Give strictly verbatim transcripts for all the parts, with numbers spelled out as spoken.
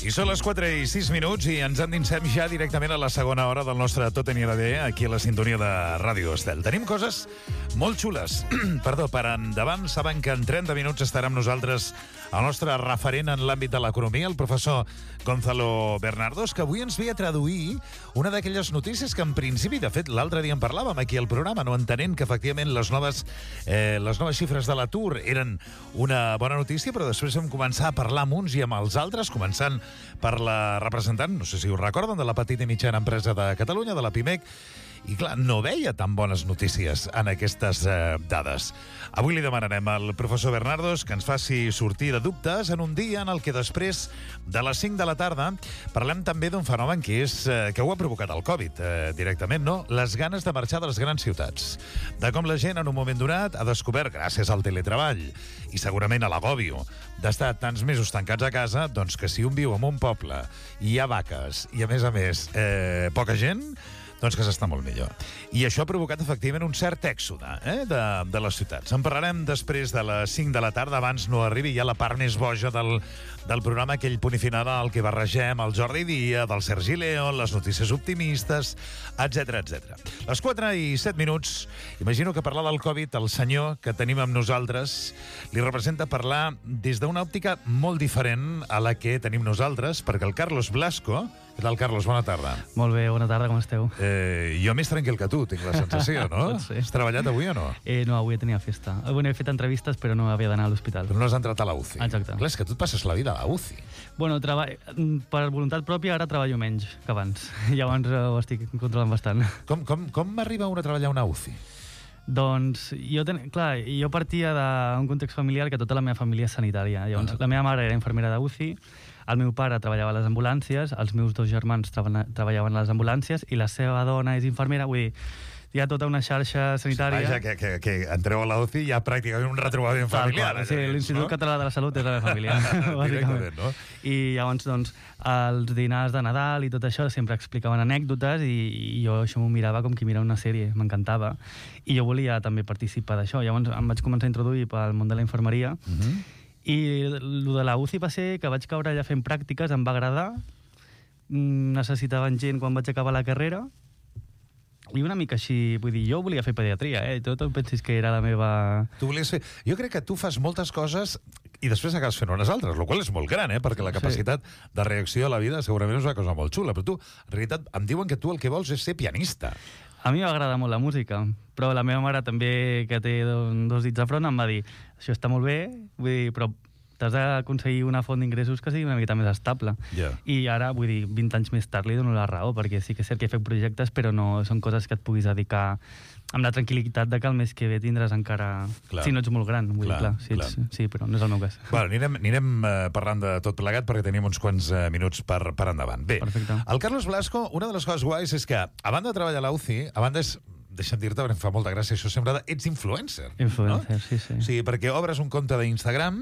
I són les quatre i sis minuts i ens endinsem ja directament a la segona hora del nostre Tot anirà bé, aquí a la sintonia de Ràdio Estel. Tenim coses molt xules. Perdó, per endavant, saben que en trenta minuts estarà amb nosaltres el nostre referent en l'àmbit de l'economia, el professor Gonzalo Bernardos, que avui ens ve a traduir una d'aquelles notícies que en principi, de fet, l'altre dia en parlàvem aquí al programa, no entenent que efectivament les noves, eh, les noves xifres de l'atur eren una bona notícia, però després vam començar a parlar amb uns i amb els altres, començant per la representant, no sé si us recorden, de la petita i mitjana empresa de Catalunya, de la PIMEC, i clar, no veia tan bones notícies en aquestes eh, dades. Avui li demanarem al professor Bernardos que ens faci sortir de dubtes en un dia en el que després de les cinc de la tarda parlem també d'un fenomen que és eh, que ho ha provocat el Covid, eh, directament, no? Les ganes de marxar de les grans ciutats. De com la gent en un moment donat ha descobert, gràcies al teletreball i segurament a l'agòbio d'estar tants mesos tancats a casa, doncs que si un viu en un poble i hi ha vaques i a més a més eh, poca gent, doncs que s'està molt millor. I això ha provocat, efectivament, un cert èxode eh, de, de les ciutats. En parlarem després de les cinc de la tarda, abans no arribi ja la part més boja del, del programa, aquell punt i final al que barregem el Jordi Dia, del Sergi León, les notícies optimistes, etcètera, etcètera. Les quatre i set minuts, imagino que parlar del Covid, el senyor que tenim amb nosaltres, li representa parlar des d'una òptica molt diferent a la que tenim nosaltres, perquè el Carlos Blasco... Què tal, Carlos? Bona tarda. Molt bé, bona tarda, com esteu? Eh, jo més tranquil que tu, tinc la sensació, no? Pot ser. Has treballat avui o no? Eh, no, avui tenia festa. Bueno, he fet entrevistes, però no havia d'anar a l'hospital. Però no has entrat a la U C I. Exacte. Clar, és que tu et passes la vida a la U C I. Bueno, treba... per voluntat pròpia ara treballo menys que abans. Llavors ho estic controlant bastant. Com, com, com arriba un a treballar a una U C I? Doncs jo, ten... clar, jo partia d'un context familiar que tota la meva família és sanitària. Llavors, ah. la meva mare era infermera de U C I, el meu pare treballava a les ambulàncies, els meus dos germans treba... treballaven a les ambulàncies i la seva dona és infermera, vull dir, hi ha tota una xarxa sanitària... Vaja, que, que, que entreu a la U C I i hi ha pràcticament un retrobament familiar. Qual, sí, l'Institut no? Català de la Salut és la meva família, bàsicament. No? I llavors, doncs, els dinars de Nadal i tot això sempre explicaven anècdotes i, i jo això m'ho mirava com qui mira una sèrie, m'encantava. I jo volia també participar d'això. Llavors em vaig començar a introduir pel món de la infermeria. Uh-huh. I el de la U C I va ser que vaig caure allà fent pràctiques, em va agradar, necessitaven gent quan vaig acabar la carrera, i una mica així, vull dir, jo volia fer pediatria, eh? Tu no pensis que era la meva... Tu volies fer... Jo crec que tu fas moltes coses i després acabes fent unes altres, el qual és molt gran, eh? Perquè la capacitat sí. de reacció a la vida segurament és una cosa molt xula, però tu, en realitat, em diuen que tu el que vols és ser pianista. A mi m'agrada molt la música, però la meva mare també, que té dos dits a front, em va dir, això està molt bé, vull dir, però t'has d'aconseguir una font d'ingressos que sigui una mica més estable. Yeah. I ara, vull dir, vint anys més tard li dono la raó, perquè sí que és cert que he fet projectes, però no són coses que et puguis dedicar amb la tranquil·litat de que el mes que ve tindràs encara... Clar. Si no ets molt gran, vull clar, dir, clar, sí, clar. Ets, sí, però no és el meu cas. Bueno, anirem, anirem uh, parlant de tot plegat perquè tenim uns quants uh, minuts per, per endavant. Bé, perfecte. El Carlos Blasco, una de les coses guais és que, a banda de treballar a la U C I, a banda és... Deixa'm dir-te, perquè em fa molta gràcia, això sempre de... Ets influencer. Influencer, no? Sí, sí. O sigui, perquè obres un compte d'Instagram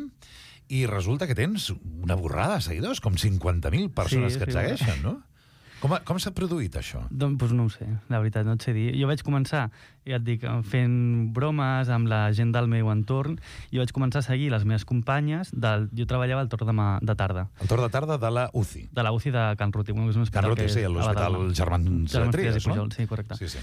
i resulta que tens una borrada de seguidors, com cinquanta mil persones sí, que et sí, segueixen, no? Com, com s'ha produït això? Doncs pues no ho sé, la veritat, no et sé dir. Jo vaig començar, ja et dic, fent bromes amb la gent del meu entorn i vaig començar a seguir les meves companyes. Del, jo treballava al torn de, ma, de tarda. El torn de tarda de la U C I? De la U C I de Can Ruti. Can Ruti, sí, l'Hospital Germans Trias, no? Sí, correcte. Sí, sí.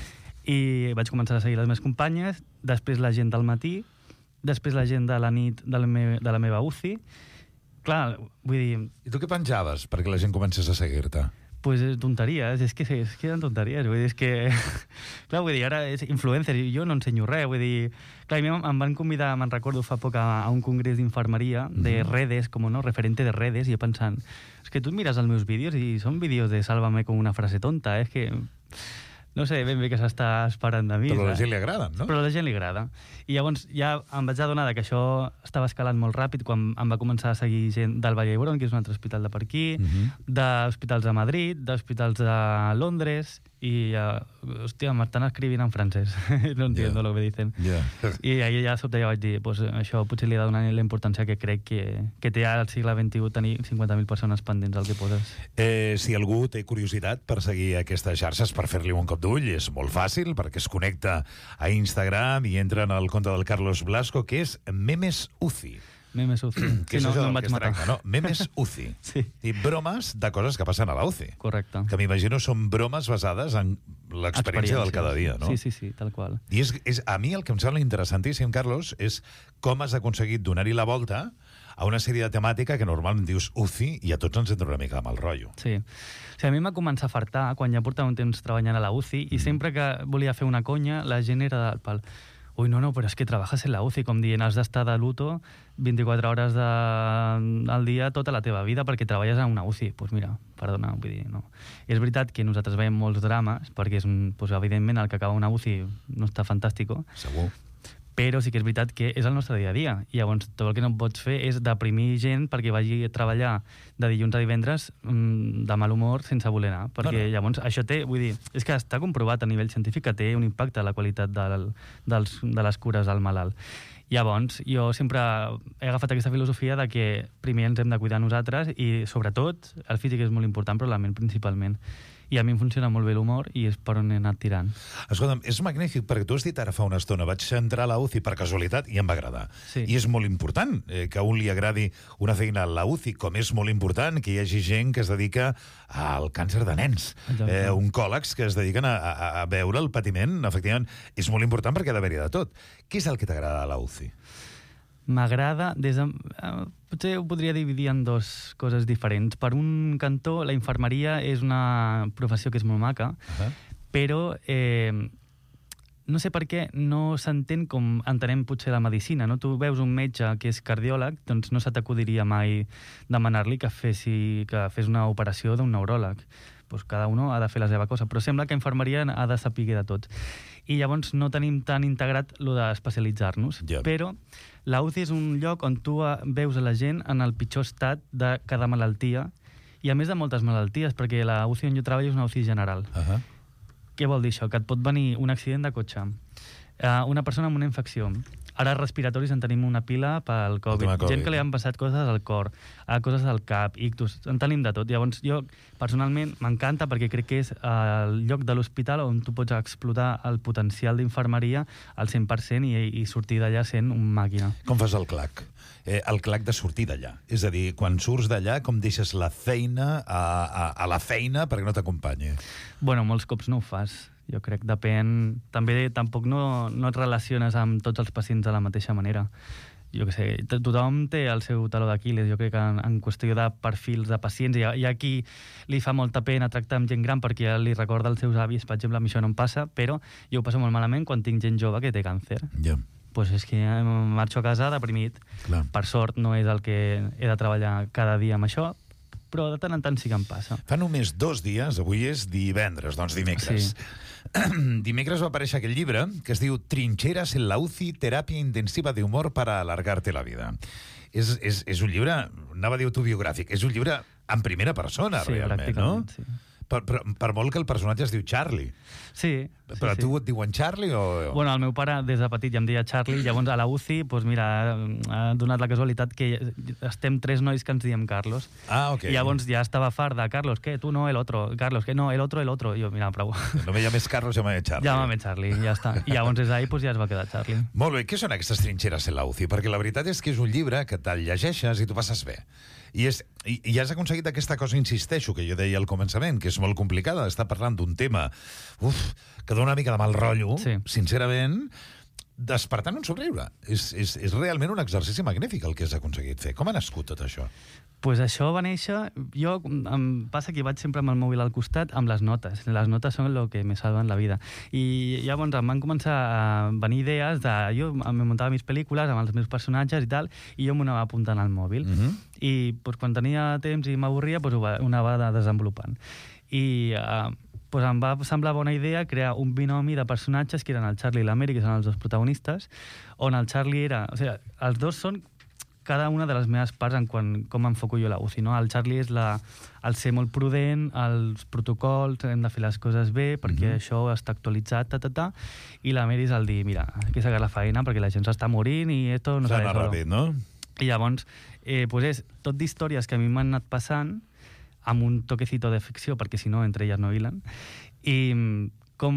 I vaig començar a seguir les meves companyes, després la gent del matí, després la gent de la nit de la, me, de la meva U C I. Clar, vull dir... I tu què penjaves perquè la gent comencés a seguir-te? Pues tonteries, és que, és que eren tonteries, vull dir, és que... clar, vull dir, ara és influencer, i jo no ensenyo res, vull dir... Clar, a mi em van convidar, me'n recordo fa poc, a, a un congrés d'infermeria, mm-hmm. de redes, com no, referente de redes, i jo pensant, és que tu et mires els meus vídeos i són vídeos de sálvame con una frase tonta, és que... No sé ben bé què s'està esperant de mi. Però a la gent li agrada, no? Però a la gent li agrada. I llavors ja em vaig adonar que això estava escalant molt ràpid quan em va començar a seguir gent del Vall d'Hebron, que és un altre hospital de per aquí, uh-huh. d'hospitals de Madrid, d'hospitals de Londres, i, uh, hòstia, m'estan escrivint en francès. No entiendo yeah. lo que dicen. Yeah. I ahir ja sobte ja vaig dir, pues, això potser li ha de donar la importància que crec que, que té al segle vint-i-u tenir cinquanta mil persones pendents al que poses. Eh, si algú té curiositat per seguir aquestes xarxes, per fer-li un cop d'ull, és molt fàcil, perquè es connecta a Instagram i entra en el compte del Carlos Blasco, que és Memes U C I. Memes U C I. Que és sí, no, això no em del vaig que es matar. tracta, no? Memes U C I. Sí. I bromes de coses que passen a la U C I. Correcte. Que m'imagino són bromes basades en l'experiència del cada dia, no? Sí, sí, sí, tal qual. I és, és, a mi el que em sembla interessantíssim, Carlos, és com has aconseguit donar-hi la volta a una sèrie de temàtica que normalment dius U C I i a tots ens entra una mica de mal rotllo. Sí. O sigui, a mi em va començar a fartar quan ja portava un temps treballant a la U C I i mm. sempre que volia fer una conya, la gent era del pal. Ui, no, no, però és que treballes en la U C I, com dient, has d'estar de luto vint-i-quatre hores de, al dia tota la teva vida perquè treballes en una U C I. Doncs pues mira, perdona, vull dir, no. I és veritat que nosaltres veiem molts drames, perquè és un, pues, evidentment el que acaba una U C I no està fantàstic. Segur. Però sí que és veritat que és el nostre dia a dia. I llavors tot el que no pots fer és deprimir gent perquè vagi a treballar de dilluns a divendres mmm, de mal humor sense voler anar. Perquè no, no. llavors això té, vull dir, és que està comprovat a nivell científic que té un impacte a la qualitat del, dels, de les cures al malalt. Llavors, jo sempre he agafat aquesta filosofia de que primer ens hem de cuidar nosaltres i, sobretot, el físic és molt important, però la ment principalment. I a mi em funciona molt bé l'humor i és per on he anat tirant. Escolta'm, és magnífic, perquè tu has dit ara fa una estona, vaig entrar a la U C I per casualitat i em va agradar. Sí. I és molt important eh, que a un li agradi una feina a la U C I, com és molt important que hi hagi gent que es dedica al càncer de nens, eh, oncòlegs que es dediquen a, a, a veure el patiment. Efectivament, és molt important perquè ha d'haver-hi de tot. Què és el que t'agrada a la U C I? M'agrada des de... Eh, potser ho podria dividir en dues coses diferents. Per un cantó, la infermeria és una professió que és molt maca, uh-huh. però eh, no sé per què no s'entén com entenem potser la medicina. No? Tu veus un metge que és cardiòleg, doncs no se t'acudiria mai demanar-li que, fessi, que fes una operació d'un neuròleg. Pues cada un ha de fer la seva cosa, però sembla que infermeria ha de saber de tot. I llavors no tenim tan integrat lo d'especialitzar-nos. Yeah. Però la U C I és un lloc on tu veus a la gent en el pitjor estat de cada malaltia, i a més de moltes malalties, perquè la U C I on jo treballo és una U C I general. Uh-huh. Què vol dir això? Que et pot venir un accident de cotxe, uh, una persona amb una infecció, ara respiratoris en tenim una pila pel COVID. COVID. Gent que li han passat coses al cor, a coses al cap, ictus, en tenim de tot. Llavors, jo, personalment, m'encanta perquè crec que és el lloc de l'hospital on tu pots explotar el potencial d'infermeria al cent per cent i, i sortir d'allà sent un màquina. Com fas el clac? Eh, el clac de sortir d'allà. És a dir, quan surts d'allà, com deixes la feina a, a, a la feina perquè no t'acompanyi? Bueno, molts cops no ho fas. Jo crec, depèn... També tampoc no, no et relaciones amb tots els pacients de la mateixa manera. Jo què sé, tothom té el seu taló d'Aquil·les, jo crec que en, en qüestió de perfils de pacients. Hi ha, hi ha qui li fa molta pena tractar amb gent gran perquè li recorda els seus avis, per exemple, a mi això no em passa, però jo ho passo molt malament quan tinc gent jove que té càncer. Ja. Yeah. Pues és que marxo a casa deprimit. Clar. Per sort no és el que he de treballar cada dia amb això, però de tant en tant sí que em passa. Fa només dos dies, avui és divendres, doncs dimecres. Sí. Dimecres va aparèixer aquell llibre que es diu Trincheras en la U C I, teràpia intensiva de humor para alargarte la vida. És, és, és un llibre, anava a dir autobiogràfic, és un llibre en primera persona, sí, realment, no? Sí. Per, per, per molt que el personatge es diu Charlie. Sí. Però sí, tu sí. et diuen Charlie o...? Bueno, el meu pare des de petit ja em deia Charlie, llavors a la U C I, doncs mira, ha donat la casualitat que estem tres nois que ens diem Carlos. Ah, ok. I llavors ja estava fart de Carlos, què? Tu no, el otro. Carlos, què? No, el otro, el otro. I jo, mira, prou. No me llames Carlos, llámame Charlie. Llámame Charlie, ja està. I llavors és ahí, doncs ja es va quedar Charlie. Molt bé, què són aquestes trinxeres en la U C I? Perquè la veritat és que és un llibre que te'l llegeixes i tu passes bé. I, és, i, i has aconseguit aquesta cosa, insisteixo, que jo deia al començament, que és molt complicada, d'estar parlant d'un tema uf, que dona una mica de mal rotllo, sí. Sincerament, despertant un somriure. És, és, és realment un exercici magnífic el que has aconseguit fer. Com ha nascut tot això? Pues això va néixer... Jo, em passa que vaig sempre amb el mòbil al costat amb les notes. Les notes són el que me salven la vida. I llavors em van començar a venir idees de... Jo em muntava mis pel·lícules amb els meus personatges i tal, i jo m'ho anava apuntant al mòbil. Uh-huh. I pues, quan tenia temps i m'avorria, pues, ho anava desenvolupant. I... Uh, pues em va semblar bona idea crear un binomi de personatges que eren el Charlie i la Mary, que són els dos protagonistes, on el Charlie era... O sigui, els dos són cada una de les meves parts en quan, com enfoco jo la U C I, no? El Charlie és la, el ser molt prudent, els protocols, hem de fer les coses bé, perquè mm-hmm. això està actualitzat, ta, ta, ta, i la Mary és el dir, mira, hay que sacar la feina perquè la gent s'està morint i esto no sale solo. Ràpid, no? I llavors, eh, pues és tot d'històries que a mi m'han anat passant amb un toquecito de ficció, perquè si no, entre elles no hilen, i com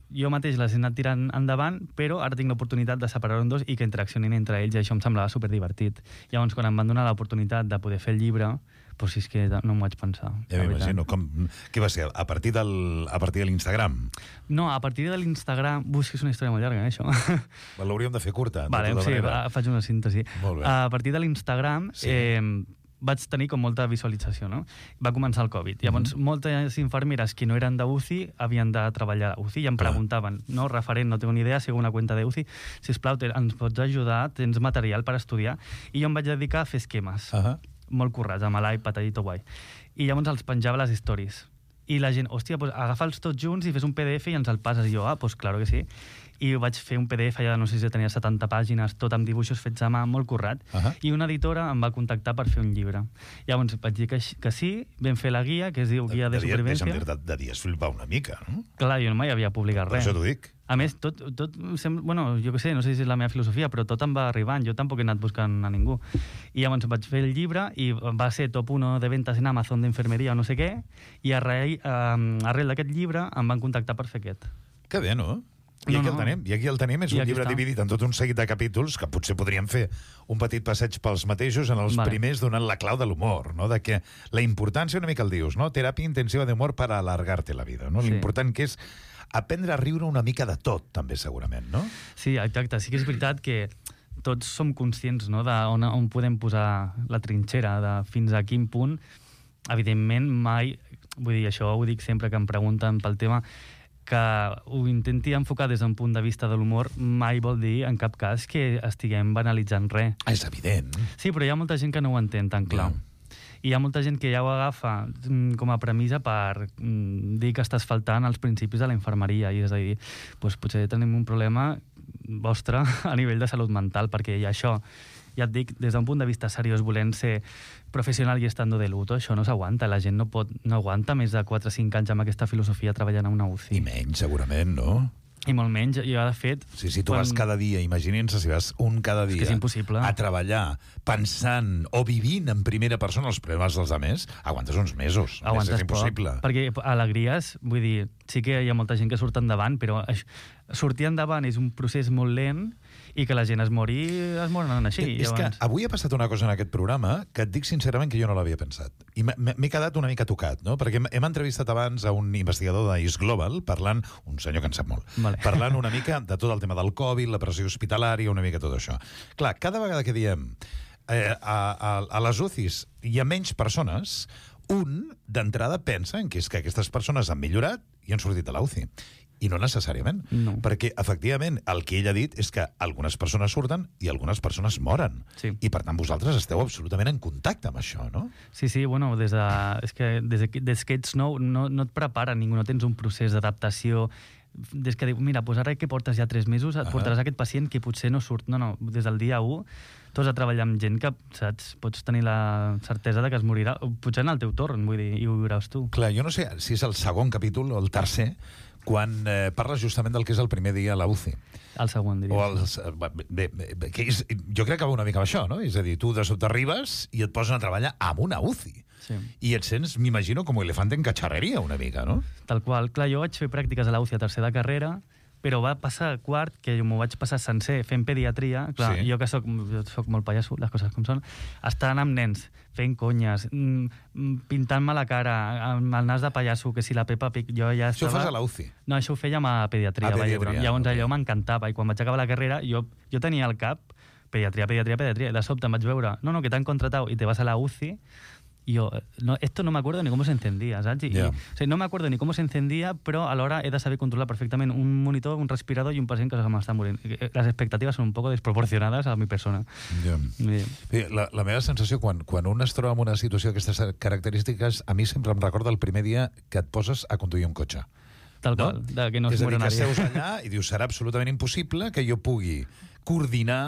jo mateix les he anat tirant endavant, però ara tinc l'oportunitat de separar-ho en dos i que interaccionin entre ells, i això em semblava superdivertit. Llavors, quan em van donar l'oportunitat de poder fer el llibre, doncs sí, és que no m'ho vaig pensar. Ja m'imagino. Com... Què va ser? A partir del... a partir de l'Instagram? No, a partir de l'Instagram... Uf, és una història molt llarga, eh, això. L'hauríem de fer curta. Vale, de tota sí, manera. faig una síntesi. Molt bé. A partir de l'Instagram... Sí. Eh, vaig tenir com molta visualització, no? Va començar el Covid. Llavors, mm-hmm. moltes infermeres que no eren d'U C I havien de treballar a U C I i em preguntaven, no, referent, no tengo ni idea, sigo una cuenta de U C I, sisplau, ens pots ajudar, tens material per estudiar? I jo em vaig dedicar a fer esquemes, uh -huh. molt currats, amb l'iPad, allà tot guai. I llavors els penjava les stories. I la gent, hòstia, pues agafa'ls tots junts i fes un P D F i ens el passes. I jo, ah, pues claro que sí. I vaig fer un P D F, ja no sé si tenia setanta pàgines, tot amb dibuixos fets a mà, molt currat, uh -huh. i una editora em va contactar per fer un llibre. Llavors vaig dir que, que sí, vam fer la guia, que es diu Guia de, de Supervivència. Deixa'm dir-te, de dies flipar una mica, no? Clar, jo no mai havia publicat res. Per això t'ho dic. A més, tot, tot sembla, bueno, jo què sé, no sé si és la meva filosofia, però tot em va arribant, jo tampoc he anat buscant a ningú. I llavors vaig fer el llibre i va ser top uno de ventes en Amazon d'infermeria o no sé què, i arrel, um, arrel d'aquest llibre em van contactar per fer aquest. Que bé, no? I no, aquí el tenim, i aquí el tenim, és un llibre està. dividit en tot un seguit de capítols que potser podríem fer un petit passeig pels mateixos en els vale. primers donant la clau de l'humor, no? De que la importància, una mica el dius, no? Teràpia intensiva d'humor per alargar-te la vida, no? Sí. L'important que és aprendre a riure una mica de tot, també, segurament, no? Sí, exacte. Sí que és veritat que tots som conscients, no?, d'on on podem posar la trinxera, de fins a quin punt. Evidentment, mai... Vull dir, això ho dic sempre que em pregunten pel tema, que ho intenti enfocar des d'un punt de vista de l'humor mai vol dir, en cap cas, que estiguem banalitzant res. Ah, és evident. Sí, però hi ha molta gent que no ho entén tan clar. Yeah. I hi ha molta gent que ja ho agafa com a premissa per dir que estàs faltant als principis de la infermeria. I és a dir, doncs potser tenim un problema vostre a nivell de salut mental, perquè hi ha això. Ja et dic, des d'un punt de vista seriós, volent ser professional i estando de luto, això no s'aguanta. La gent no pot, no aguanta més de quatre o cinc anys amb aquesta filosofia treballant a una U C I. I menys, segurament, no? I molt menys. Jo, de fet... Sí, si tu quan... vas cada dia, imaginin-se si vas un cada dia... És que és impossible. A treballar, pensant o vivint en primera persona els problemes dels altres, aguantes uns mesos. Aguantes és impossible. Poc, perquè alegries, vull dir, sí que hi ha molta gent que surt endavant, però sortir endavant és un procés molt lent i que la gent es mori, es moren així. És llavors... que avui ha passat una cosa en aquest programa que et dic sincerament que jo no l'havia pensat. I m'he quedat una mica tocat, no? Perquè hem entrevistat abans a un investigador d'Is Global, parlant, un senyor que en sap molt, vale. parlant una mica de tot el tema del Covid, la pressió hospitalària, una mica tot això. Clar, cada vegada que diem eh, a, a, a les U C Is hi ha menys persones, un d'entrada pensa en que és que aquestes persones han millorat i han sortit de l'U C I. I no necessàriament, no. perquè, efectivament, el que ell ha dit és que algunes persones surten i algunes persones moren. Sí. I, per tant, vosaltres esteu absolutament en contacte amb això, no? Sí, sí, bueno, des, de, és que des, de, des que ets nou no, no et prepara ningú, no tens un procés d'adaptació. Des que diu, mira, doncs ara que portes ja tres mesos, et portaràs aquest pacient que potser no surt. No, no, des del dia u tu has de treballar amb gent que, saps, pots tenir la certesa de que es morirà, potser en el teu torn, vull dir, i ho viuràs tu. Clar, jo no sé si és el segon capítol o el tercer, quan eh, parles justament del que és el primer dia a la U C I. El segon, diria. O els, bé, bé, que és, jo crec que va una mica amb això, no? És a dir, tu de sobte arribes i et posen a treballar amb una U C I. Sí. I et sents, m'imagino, com elefant en cacharreria una mica, no? Tal qual. Clar, jo vaig fer pràctiques a la U C I a tercer de carrera, però va passar a quart, que m'ho vaig passar sencer fent pediatria. Clar, sí. Jo que soc, soc molt pallasso, les coses com són, estant amb nens, fent conyes, pintant-me la cara, amb el nas de pallasso, que si la Peppa Pig, jo ja estava... Això ho fas a la U C I? No, això ho fèiem a pediatria. A pediatria. Llavors okay. allò m'encantava, i quan vaig acabar la carrera, jo, jo tenia al cap pediatria, pediatria, pediatria, de sobte em vaig veure, no, no, que t'han contratado i te vas a la U C I. Y yo, no, esto no me acuerdo ni cómo se encendía, ¿sabes? Y, yeah. y, o sea, no me acuerdo ni cómo se encendía, però alhora he de saber controlar perfectament un monitor, un respirador i un pacient que m'està morint. Les expectatives són un poc desproporcionades a mi persona. Yeah. Yeah. La, la meva sensació, quan, quan un es troba en una situació d'aquestes característiques, a mi sempre em recorda el primer dia que et poses a conduir un cotxe. Tal no? qual, de que no és es a dir, que nadie. seus allà i dius, serà absolutament impossible que jo pugui coordinar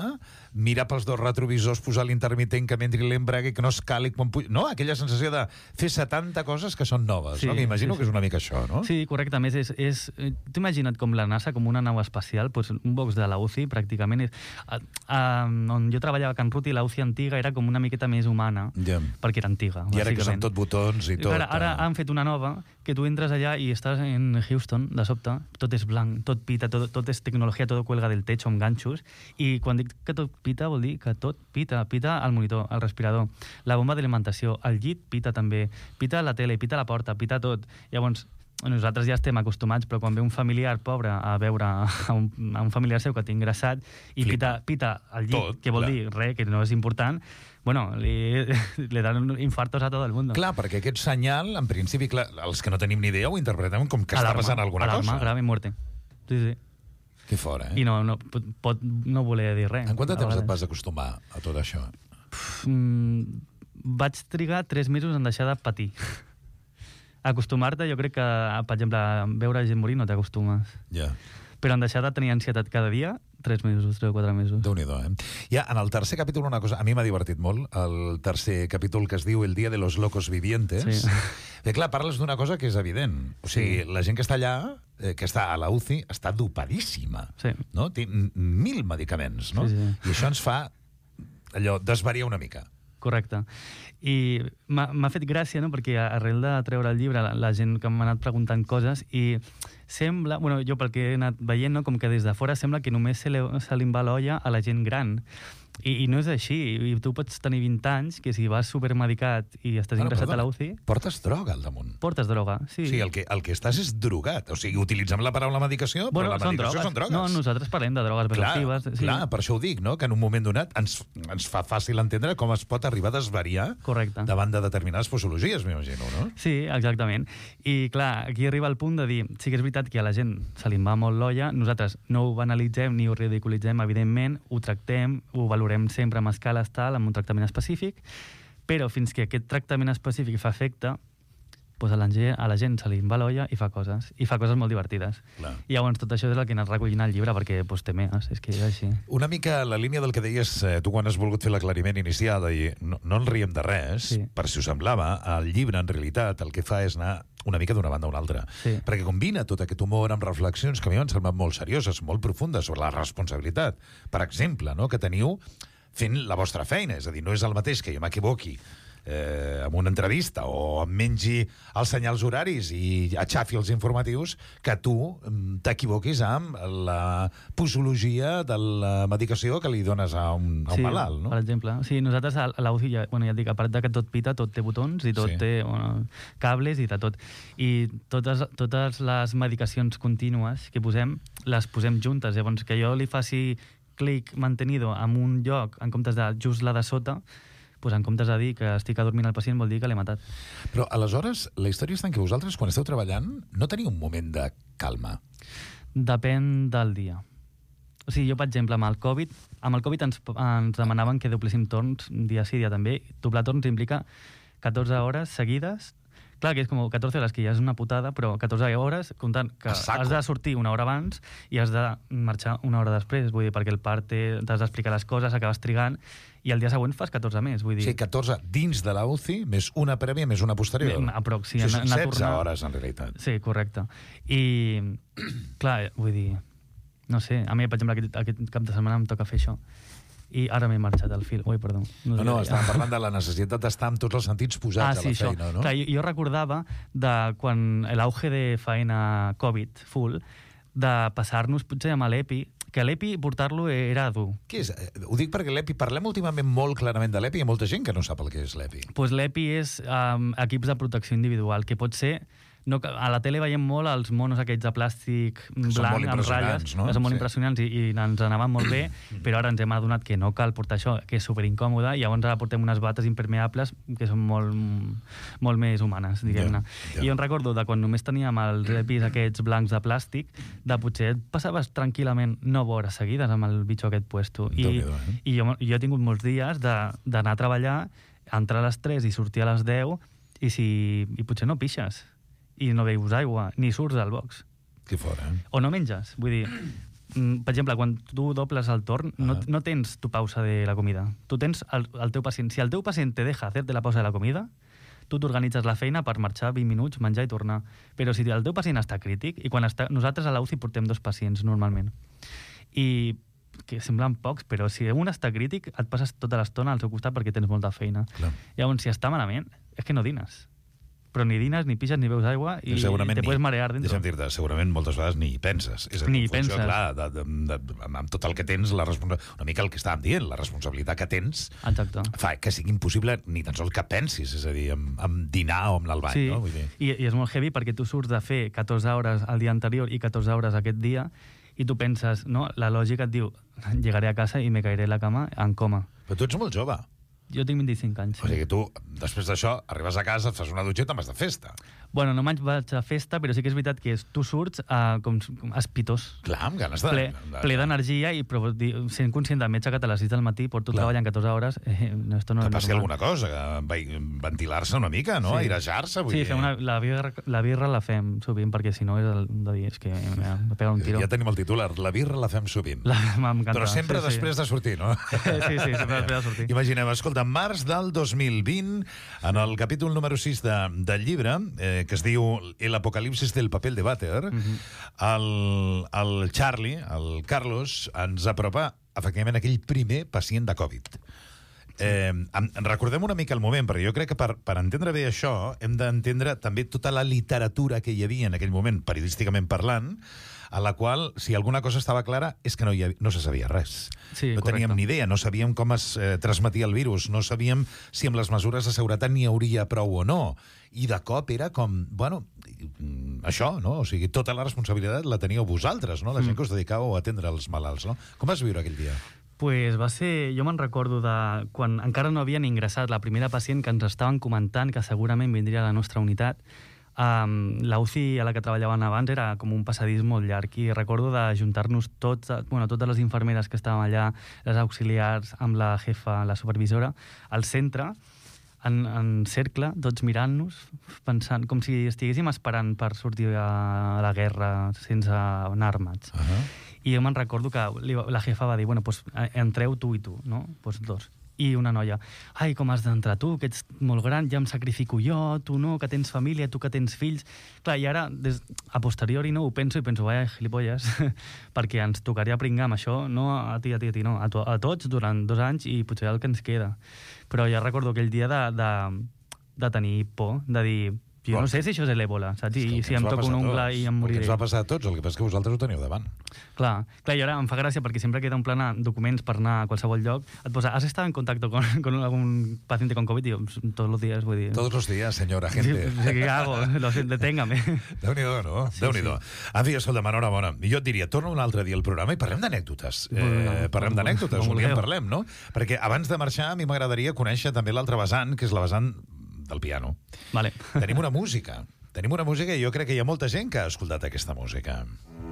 mirar pels dos retrovisors, posar l'intermitent que m'entri l'embrague, que no es cali quan pugi... No, aquella sensació de fer setanta coses que són noves, Sí, no? Que imagino sí, que sí. és una mica això, no? Sí, correcte. A més, és, és, tu imagina't com la NASA, com una nau espacial, doncs un box de la U C I, pràcticament, és, a, a, on jo treballava a Can Ruti, la U C I antiga era com una miqueta més humana, Ja. perquè era antiga, I ara que són bàsicament. tot botons i tot... Ara, ara eh? han fet una nova, que tu entres allà i estàs en Houston, de sobte, tot és blanc, tot pita, tot, tot és tecnologia, tot cuelga del techo amb ganxos, i quan dic que tot pita vol dir que tot pita, pita al monitor, al respirador, la bomba d'alimentació, el llit pita també, pita la tele, pita la porta, pita tot. Llavors, nosaltres ja estem acostumats, però quan ve un familiar pobre a veure a un, a un familiar seu que té ingressat i pita, pita el llit, Tot, que vol clar. dir res, que no és important, bueno, li, le dan infartos a tot el món. Clar, perquè aquest senyal, en principi, clar, els que no tenim ni idea ho interpretem com que està passant alguna alarma, cosa. Alarma, grave, muerte. Sí, sí. Que fora, eh? I no, no, pot, pot no voler dir res. En quant de a temps et vegades. vas acostumar a tot això? Mm, vaig trigar tres mesos en deixar de patir. Acostumar-te, jo crec que, per exemple, veure gent morir no t'acostumes. Ja. Però en deixar de tenir ansietat cada dia, tres mesos, tres o quatre mesos. Déu-n'hi-do, eh? Ja, en el tercer capítol una cosa, a mi m'ha divertit molt, el tercer capítol que es diu El día de los locos vivientes. Sí. Bé, clar, parles d'una cosa que és evident. O sigui, Sí. la gent que està allà, eh, que està a la U C I, està dopadíssima. Sí. No? Té m- mil medicaments, no? Sí, sí. I això ens fa allò, desvariar una mica. Correcte. I m'ha m'ha fet gràcia, no?, perquè arrel de treure el llibre, la, la gent que m'ha anat preguntant coses, i sembla, bueno, jo pel que he anat veient, no?, com que des de fora sembla que només se, le, se li va l'olla a la gent gran. I, I no és així. I tu pots tenir vint anys, que si vas supermedicat i estàs Bueno, ingressat perdona, a la U C I, portes droga al damunt. portes droga. Sí. O sigui, el que, el que estàs és drogat. O sigui, utilitzem la paraula medicació, bueno, però la són medicació drogues. són drogues. No, nosaltres parlem de drogues Clar, bioactives. Sí. clar, per això ho dic, no? Que en un moment donat ens, ens fa fàcil entendre com es pot arribar a desvariar Correcte. davant de determinades posologies, m'imagino, no? Sí, exactament. I, clar, aquí arriba el punt de dir, sí que és veritat que a la gent se li en va molt l'olla, nosaltres no ho banalitzem ni ho ridiculitzem, evidentment, ho tractem, ho valorem sempre amb escales tal, amb un tractament específic, però fins que aquest tractament específic fa efecte, doncs a la gent, a la gent se li en va l'olla i fa coses, i fa coses molt divertides. Clar. I llavors tot això és el que he anat recollint al llibre, perquè doncs, té més, és que és així. Una mica la línia del que deies eh, tu quan has volgut fer l'aclariment inicial, de dir, no, no ens riem de res, Sí. per si us semblava, el llibre, en realitat, el que fa és anar una mica d'una banda a una altra. Sí. Perquè combina tot aquest humor amb reflexions que a mi m'han semblat molt serioses, molt profundes, sobre la responsabilitat, per exemple, no?, que teniu fent la vostra feina. És a dir, no és el mateix que jo m'equivoqui eh, amb una entrevista o em mengi els senyals horaris i aixafi els informatius que tu mm, t'equivoquis amb la posologia de la medicació que li dones a un, a un Sí, malalt, no? per exemple. Sí, nosaltres a a la U C I, ja, bueno, ja et dic, a part de que tot pita, tot té botons i tot Sí. té bueno, cables i de tot. I totes, totes les medicacions contínues que posem, les posem juntes. Llavors, que jo li faci clic mantenido en un lloc en comptes de just la de sota, doncs en comptes de dir que estic adormint el pacient vol dir que l'he matat. Però, aleshores, la història està en que vosaltres, quan esteu treballant, no teniu un moment de calma. Depèn del dia. O sigui, jo, per exemple, amb el Covid, amb el Covid ens, ens demanaven que dobléssim torns dia sí, dia també. Doblar torns implica catorze hores seguides. Clar, que és com catorze hores, que ja és una putada, però catorze hores, comptant que A saco. has de sortir una hora abans i has de marxar una hora després. Vull dir, perquè el part té- t'has d'explicar les coses, acabes trigant, i el dia següent fas catorze més. Vull O dir, sigui, catorze dins de la U C I, més una prèvia, més una posterior. Bé, aprox, sí, o sigui, anar- són anar setze tornant. hores, en realitat. Sí, correcte. I, clar, vull dir, no sé, a mi, per exemple, aquest, aquest cap de setmana em toca fer això. I ara m'he marxat al fil. Ui, perdó. No, no, sé. estàvem parlant de la necessitat d'estar amb tots els sentits posats Ah, sí, a la això. feina, no? Clar, jo, jo recordava de quan l'auge de feina Covid full, de passar-nos potser amb l'EPI, que l'EPI portar-lo era dur. Què és? Eh, Ho dic perquè l'EPI, parlem últimament molt clarament de l'EPI, hi ha molta gent que no sap el que és l'EPI. Pues l'EPI és um, equips de protecció individual, que pot ser... No, que a la tele veiem molt els monos aquests de plàstic són blanc molt amb impressionants, ratlles, no? que són molt Sí. impressionants i, i ens anaven molt bé, però ara ens hem adonat que no cal portar això, que és superincòmode, i llavors ara portem unes bates impermeables que són molt, molt més humanes, diguem-ne. Ja, ja. I jo em recordo de quan només teníem els EPIs aquests blancs de plàstic, de potser et passaves tranquil·lament nou hores seguides amb el bitxo aquest puesto. I, Déu-n'hi-do, eh? i jo, jo he tingut molts dies de- d'anar a treballar, entrar a les tres i sortir a les deu, i, si, i potser no pixes, i no beus aigua, ni surts del box. Que fora, eh? O no menges. Vull dir, mm, per exemple, quan tu dobles el torn, no, Ah. no tens tu pausa de la comida. Tu tens el, el teu pacient. Si el teu pacient te deja hacerte la pausa de la comida, tu t'organitzes la feina per marxar vint minuts, menjar i tornar. Però si el teu pacient està crític, i quan està, nosaltres a l'U C I portem dos pacients normalment, i que semblen pocs, però si un està crític, et passes tota l'estona al seu costat perquè tens molta feina. Clar. Llavors, si està malament, és que no dines. Però ni dines, ni pixes, ni beus aigua, i Segurament te ni- puedes marear dentro. Deixa'm dir-te, segurament moltes vegades ni hi penses. És a dir, Ni hi en funció, penses. Clar, de, de, de, de, amb tot el que tens, la responsa... una mica el que estàvem dient, la responsabilitat que tens Exacte. fa que sigui impossible ni tan sols que pensis, és a dir, en, en dinar o amb el bany, Sí, no? Vull dir... I, i és molt heavy perquè tu surts de fer catorze hores el dia anterior i catorze hores aquest dia i tu penses, no? La lògica et diu, llegaré a casa i me caeré a la cama en coma. Però tu ets molt jove. Jo tinc vint-i-cinc anys. O sigui que tu, després d'això, arribes a casa, et fas una dutxa i te'n vas de festa. Bueno, no me'n vaig a festa, però sí que és veritat que és, tu surts uh, com, com espitós. Clar, amb ganes de... Ple, de- ple d'energia i però, di- sent conscient del metge que a les sis del matí porto Clar. treballant catorze hores, eh, no, esto no Que és passi normal. alguna cosa, que vai- ventilar-se una mica, no? Sí. Airejar-se, vull Sí, dir... fem una, la, birra, la birra la fem sovint, perquè si no és el de dir, és que me pega un tiro. Ja tenim el titular, la birra la fem sovint. La, m'encanta. Però sempre sí, després de sortir, no? Sí, sí, sí, sempre després de sortir. Imaginem, escolta, en març del dos mil vint, en el capítol número sis de, del llibre, eh, que es diu El apocalipsis del papel de vàter, uh -huh. el, el Charlie, el Carlos, ens apropa, efectivament, aquell primer pacient de Covid. Eh, em- recordem una mica el moment, perquè jo crec que per, per entendre bé això hem d'entendre també tota la literatura que hi havia en aquell moment, periodísticament parlant, a la qual, si alguna cosa estava clara, és que no, hi havia, no se sabia res. Sí, no teníem correcte. ni idea, no sabíem com es eh, transmetia el virus, no sabíem si amb les mesures de seguretat n'hi hauria prou o no. I de cop era com, bueno, mm, això, no? O sigui, tota la responsabilitat la teníeu vosaltres, no? La gent que us dedicàveu a atendre els malalts, no? Com vas viure aquell dia? Pues va ser... Jo me'n recordo de quan encara no havien ingressat la primera pacient que ens estaven comentant que segurament vindria a la nostra unitat. Um, la U C I a la que treballaven abans era com un passadís molt llarg i recordo de juntar-nos tots, bueno, totes les infermeres que estàvem allà, les auxiliars, amb la jefa, la supervisora, al centre, en, en cercle, tots mirant-nos, pensant com si estiguéssim esperant per sortir a la guerra sense anar armats. Uh -huh. I jo me'n recordo que li, la jefa va dir, bueno, pues, entreu tu i tu, no? Pues dos. I una noia, ai, com has d'entrar tu, que ets molt gran, ja em sacrifico jo, tu no, que tens família, tu que tens fills... Clar, i ara, des, a posteriori, no, ho penso i penso, vaya, gilipolles, perquè ens tocaria pringar amb això, no a ti, a ti, a ti, no, a, to, a tots durant dos anys i potser el que ens queda. Però ja recordo aquell dia de, de, de tenir por, de dir, jo Bon. no sé si això és l'èbola, saps? És que el I que si ens em va toca un passar a ungla tots. i em El que moriré. ens va passar a tots, el que passa és que vosaltres ho teniu davant. Clar, clar, i ara em fa gràcia perquè sempre que he d'emplenar documents per anar a qualsevol lloc, et posa, ¿has estado en contacto con, con algún paciente con COVID? Digo, todos los días, vull dir... Todos los días, senyora Sí, gente. ¿qué hago? Lo siento, deténgame. Déu-n'hi-do, no? Sí, Déu-n'hi-do. En fi, escolta, enhorabona. Jo et diria, torna un altre dia al programa i parlem d'anècdotes. Eh, Bueno, parlem com- d'anècdotes, com un dia en vulgueu. parlem, no? Perquè abans de marxar, a mi m'agradaria conèixer també l'altra vessant, que és la vessant del piano. Vale. Tenim una música. Tenim una música i jo crec que hi ha molta gent que ha escoltat aquesta música.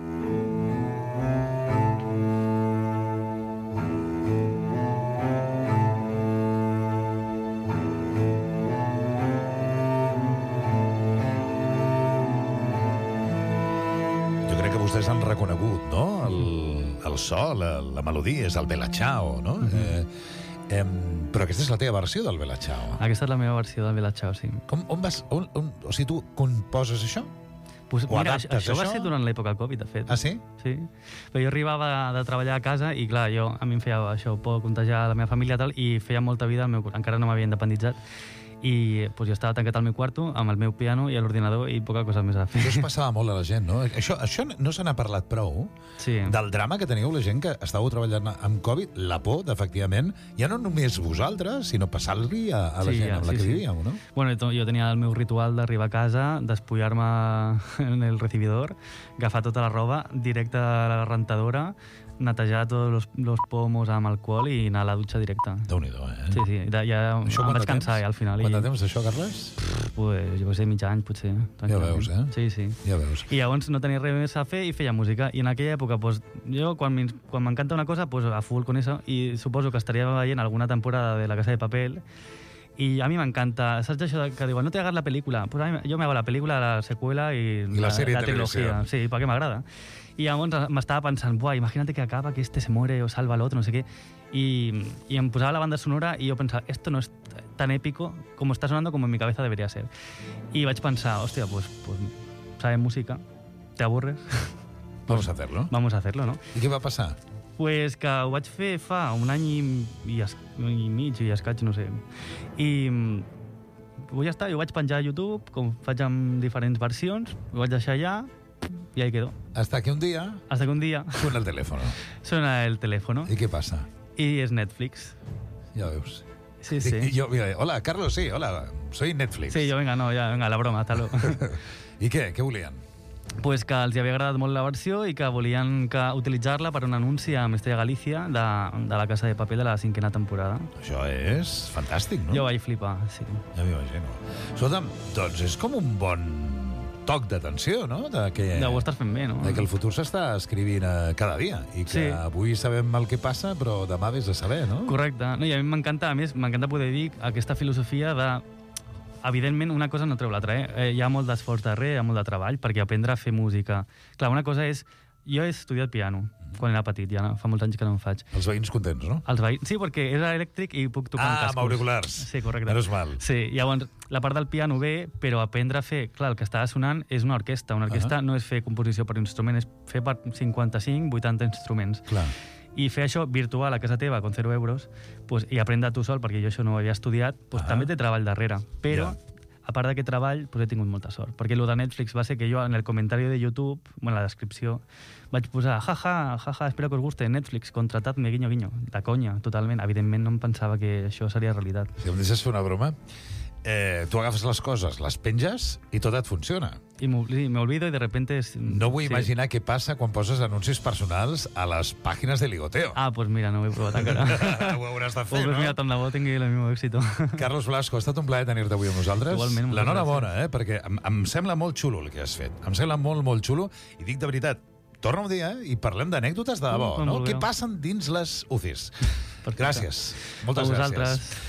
Jo crec que vostès han reconegut, no?, el, el so, la, la melodia, és el Bella Ciao, no? eh, eh, però aquesta és la teva versió del Bella Ciao. Aquesta és la meva versió del Bella Ciao, sí. Com, on vas, on, on, o sigui, tu composes això? Pues, Ho mira, adaptes, això, això va això? ser durant l'època Covid, de fet. Ah, sí? Sí. Però jo arribava de treballar a casa i, clar, jo, a mi em feia això, por contagiar la meva família i tal, i feia molta vida, al meu, encara no m'havia independitzat, i pues, jo estava tancat al meu quarto amb el meu piano i l'ordinador i poca cosa més a fer. Això es passava molt a la gent, no? Això, això no se n'ha parlat prou, Sí. del drama que teníeu la gent que estàveu treballant amb Covid, la por, efectivament, ja no només vosaltres, sinó passar-li a, a la Sí, gent ja, amb la sí, que sí. vivíeu, no? Bueno, to- jo tenia el meu ritual d'arribar a casa, despullar-me en el recibidor, agafar tota la roba, directe a la rentadora, netejar tots los, los pomos amb alcohol i anar a la dutxa directa. Déu-n'hi-do, eh? Sí, sí, ja, ja Això em quant de vaig cansar temps? ja, al final. Quant de I, temps d'això, Carles? pues, jo què sé, mig any, potser. tranquil·lament. veus, eh? Sí, sí. Ja veus. I llavors no tenia res més a fer i feia música. I en aquella època, pues, jo, quan m'ins- quan m'encanta una cosa, pues, a full con eso, i suposo que estaria veient alguna temporada de La Casa de Papel, I a mi m'encanta. Saps això que diuen, no te hagas la pel·lícula? Pues a mi, jo me hago la pel·lícula, la seqüela i, I la, la sèrie la de televisió. trilogía. Sí, perquè m'agrada. I llavors m'estava pensant, buah, imagínate que acaba, que este se muere o salva al otro, no sé què. I, i em posava la banda sonora i jo pensava, esto no es tan épico como está sonando como en mi cabeza debería ser. I vaig pensar, hòstia, pues, pues sabes música, te aburres. Vamos a hacerlo. Vamos a hacerlo, no? I què va passar? Pues que ho vaig fer fa un any i, i, es, i mig i escaig, no sé. I pues ja està, jo ho vaig penjar a YouTube, com faig amb diferents versions, ho vaig deixar allà y ahí quedó. Hasta que un día... Hasta que un día... Suena el teléfono. Suena el teléfono. ¿Y qué pasa? Y es Netflix. Ya veus. Sí, sí. Y yo, mira, hola, Carlos, sí, hola, soy Netflix. Sí, yo, venga, no, ya, venga, la broma, hasta luego. I què? Què volien? Pues que els havia agradat molt la versió i que volien que utilitzar-la per un anunci a Mestalla Galícia de, de la Casa de Paper de la cinquena temporada. Això és fantàstic, no? Jo vaig flipar, sí. Ja m'imagino. Escolta'm, doncs és com un bon toc d'atenció, no? De que, Ja ho estàs fent bé, no? de que el futur s'està escrivint eh, cada dia i que Sí. avui sabem el que passa, però demà vés a saber, no? Correcte. No, I a mi m'encanta, a més, m'encanta poder dir aquesta filosofia de... Evidentment, una cosa no treu l'altra, eh? eh? Hi ha molt d'esforç darrere, hi ha molt de treball, perquè aprendre a fer música... Clar, una cosa és... Jo he estudiat piano quan era petit, ja no, fa molts anys que no en faig. Els veïns contents, no? Els veïns... Sí, perquè era elèctric i puc tocar amb Ah, cascos. amb auriculars. Sí, correcte. Menos mal. Sí, llavors, la part del piano ve, però aprendre a fer... Clar, el que estava sonant és una orquestra. Una orquestra Ah. no és fer composició per instrument, és fer per cinquanta-cinc, vuitanta instruments. Clar. I fer això virtual a casa teva, con zero euros, pues, i aprendre tu sol, perquè jo això no ho havia estudiat, pues, Ah. també té treball darrere. Però, Ja. a part d'aquest treball, pues, he tingut molta sort. Perquè el de Netflix va ser que jo, en el comentari de YouTube, bueno, en la descripció, vaig posar, jaja, jaja, espero que us guste Netflix, contratadme, guiño, guiño. De conya, totalment. Evidentment no em pensava que això seria realitat. Si em deixes fer una broma, eh, tu agafes les coses, les penges i tot et funciona. I m'obli- me olvido y de repente... es- No vull sí. imaginar què passa quan poses anuncis personals a les pàgines de ligoteo. Ah, pues mira, no ho he provat encara. Ho hauràs de Oh, fer, pues no? mira, tant de bo tingui el mismo éxito. Carlos Blasco, ha estat un plaer tenir-te avui amb nosaltres. Igualment, moltes L'enhorabona, eh? Perquè em, em sembla molt xulo el que has fet. Em sembla molt, molt xulo. I dic de veritat, torna un dia i parlem d'anècdotes de debò, quan no? vulgueu. Què passen dins les U C Is? Perfecte. Gràcies. Moltes A gràcies. vosaltres.